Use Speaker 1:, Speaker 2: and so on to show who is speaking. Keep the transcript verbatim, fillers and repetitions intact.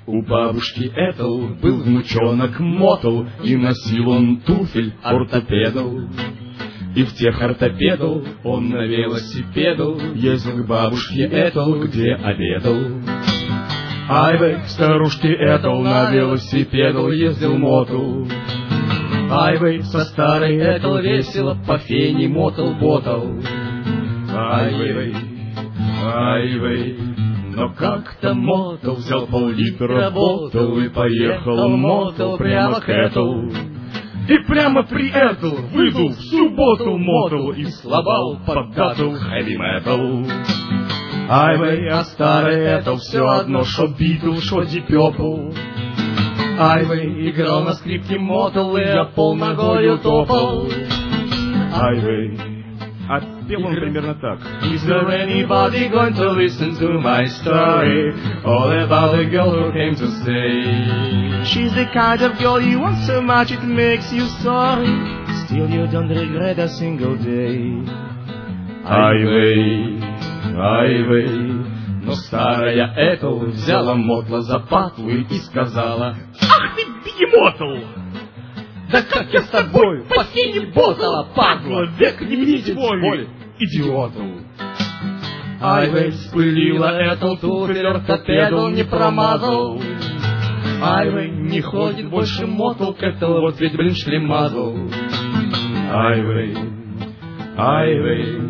Speaker 1: У бабушки Этл был внучонок Мотл, и носил он туфель ортопедал. И в тех ортопедал он на велосипедал ездил к бабушке Этл, где обедал. Айвей, к старушке Этл на велосипедал ездил Мотл. Айвей, со старой Этл весело по фене мотал-ботал. Айвей, Айвей, но как-то Мотл взял пол-литра ботл и поехал Мотл прямо к Этл. И прямо при Этл выдул всю ботл Мотл и слабал под датл хэви-метал. Айвей, а старый Этл все одно, шо Битл, шо Дип Перпл. Айвей играл на скрипке Мотл, и я пол ногою топал. Айвей,
Speaker 2: а пел он примерно так.
Speaker 1: Is there anybody going to listen to my story? All about the girl who came to stay.
Speaker 2: She's the kind of girl you want so much it makes you sorry. Still you don't regret a single day.
Speaker 1: Айвей, Айвей, но старая Этл взяла Мотла за патлы и сказала:
Speaker 2: ах ты, бегемотл!
Speaker 1: Да как я с тобой по синей ботала, падла, век не видит боль, идиоту. Айвей спылила Этл, туфель ортопедал не промазал. Айвей не ходит больше Мотл к Этл, вот ведь, блин, шлемазл. Айвей, Айвей,